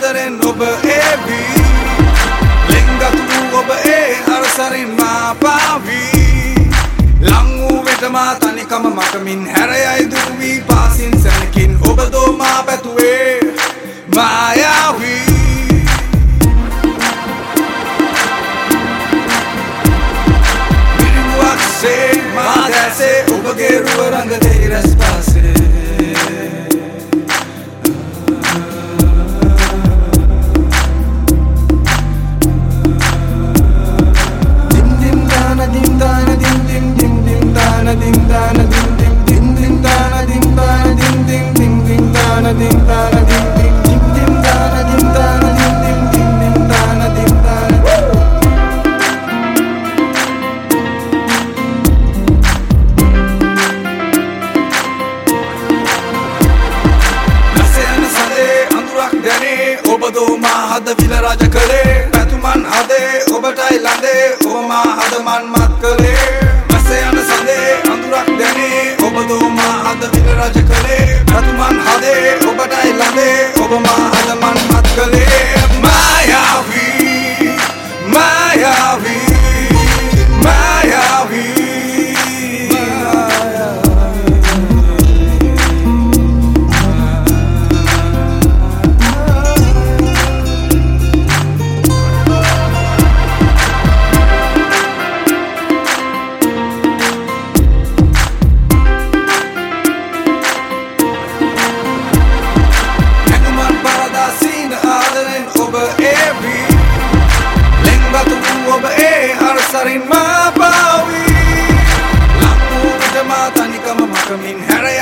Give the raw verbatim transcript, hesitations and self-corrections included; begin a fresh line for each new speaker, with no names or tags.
ආදරෙන් ඔබ ඒවි ලෙන්ගතු ඔබ ඒ අරසරින් මා පාවි ලං වූ විට මා තනිකම මකමින් හැරයයි දුවී පාසින් සැනකින් ඔබ දෝ මා පැතුවේ මායාවි මිරිඟුවක්සේ මා දැසේ ඔබගේ රුව රඟ දෙයි රැස් පාසේ ඔබදෝ මා හද විල රජ කළේ පැතුමන් හදේ ඔබටයි ලඳේ ඔබ මා හද මන් මත් කළේ වැස යන සඳේ අඳුරක් දැනේ ඔබදෝ මා හද විල රජ කළේ පැතුමන් හදේ ඔබටයි ලඳේ ඔබ මා හද මන් මත් කළේ මායාවි මායාවි මායාවි ඔබ ඒ අරසරින් මා පාවි ලං වූ විට මා තනිකම මකමින් හැර